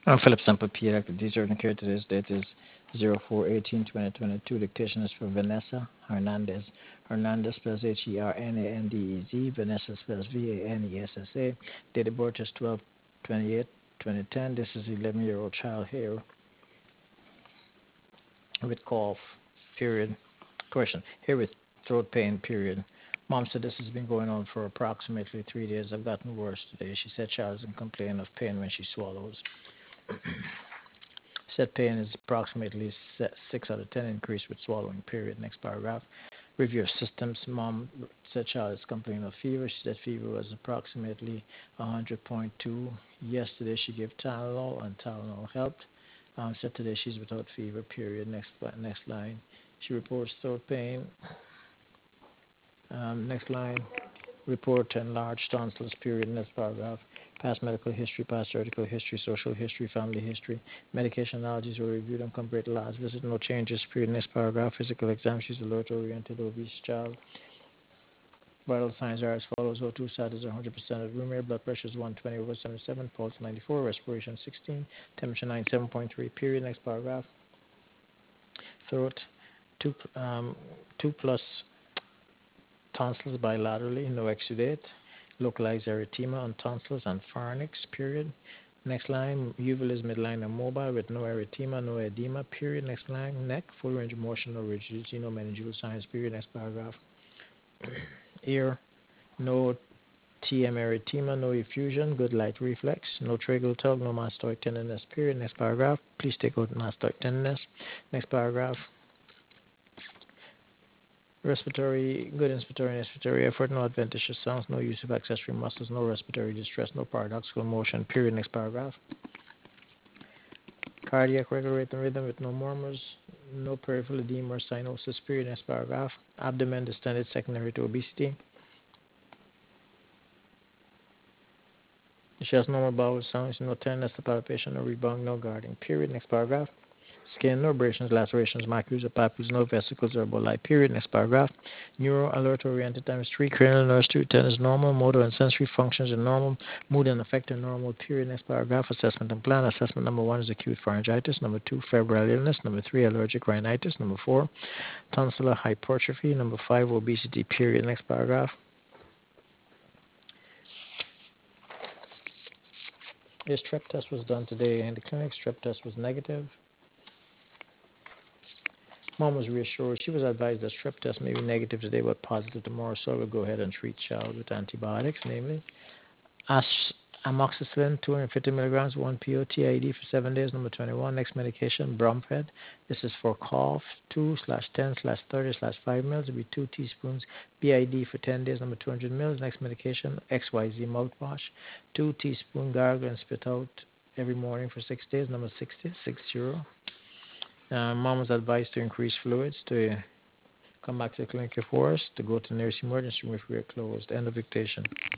Philip Sample pediatric teacher and care. Today's date is 04/18/2022. Dictation is for Vanessa Hernandez. Hernandez spells Hernandez. Vanessa spells Vanessa. Date of birth is 12/28/2010. This is 11-year-old child here with cough, period. Question, here with throat pain, period. Mom said this has been going on for approximately 3 days. I've gotten worse today. She said child doesn't complain of pain when she swallows. Said pain is approximately 6 out of 10 increase with swallowing, period. Next paragraph. Review of systems. Mom said child is complaining of fever. She said fever was approximately 100.2. Yesterday she gave Tylenol and Tylenol helped. Said today she's without fever, period. Next line. She reports throat pain. Next line. Report enlarged tonsils, period. Next paragraph. Past medical history, past surgical history, social history, family history. Medication allergies were reviewed and compared to last visit. No changes, period. Next paragraph. Physical exam. She's alert oriented, obese child. Vital signs are as follows. O2 status 100% of room air. Blood pressure is 120/77. Pulse 94. Respiration 16. Temperature 97.3. Period. Next paragraph. Throat 2 plus tonsils bilaterally. No exudate. Localized erythema on tonsils and pharynx. Period. Next line. Uval is midline and mobile with no erythema, no edema. Period. Next line. Neck. Full range of motion, no rigidity, no meningeal signs. Period. Next paragraph. Ear. No TM erythema, no effusion, good light reflex, no tracheal tug, no mastoid tenderness, period. Next paragraph. Please take out mastoid tenderness. Next paragraph. Respiratory, good inspiratory and expiratory effort, no adventitious sounds, no use of accessory muscles, no respiratory distress, no paradoxical motion, period. Next paragraph. Cardiac regular rate and rhythm with no murmurs, no peripheral edema or cyanosis, period. Next paragraph. Abdomen distended secondary to obesity. She has normal bowel sounds, no tenderness, no palpation, no rebound, no guarding. Period. Next paragraph. Skin, no abrasions, lacerations, macules, or papules, no vesicles or emboli. Period. Next paragraph. Neuro alert oriented times 3. Cranial nerves 2 to 10 is normal. Motor and sensory functions are normal. Mood and affect are normal. Period. Next paragraph. Assessment and plan. Assessment number 1 is acute pharyngitis. Number 2, febrile illness. Number 3, allergic rhinitis. Number 4, tonsillar hypertrophy. Number 5, obesity. Period. Next paragraph. A strep test was done today in the clinic. Strep test was negative. Mom was reassured. She was advised that strep test may be negative today but positive tomorrow, so I will go ahead and treat child with antibiotics, namely amoxicillin 250 milligrams, 1 POT IED for 7 days. Number 21. Next medication, Bromfed. This is for cough, 2/10/30/5 mils. It will be 2 teaspoons BID for 10 days. Number 200 mils. Next medication, XYZ mouthwash, 2 teaspoons gargle and spit out every morning for 6 days. Number 60. Mom was advised to increase fluids, to come back to the clinic for us, to go to the nearest emergency room if we are closed. End of dictation.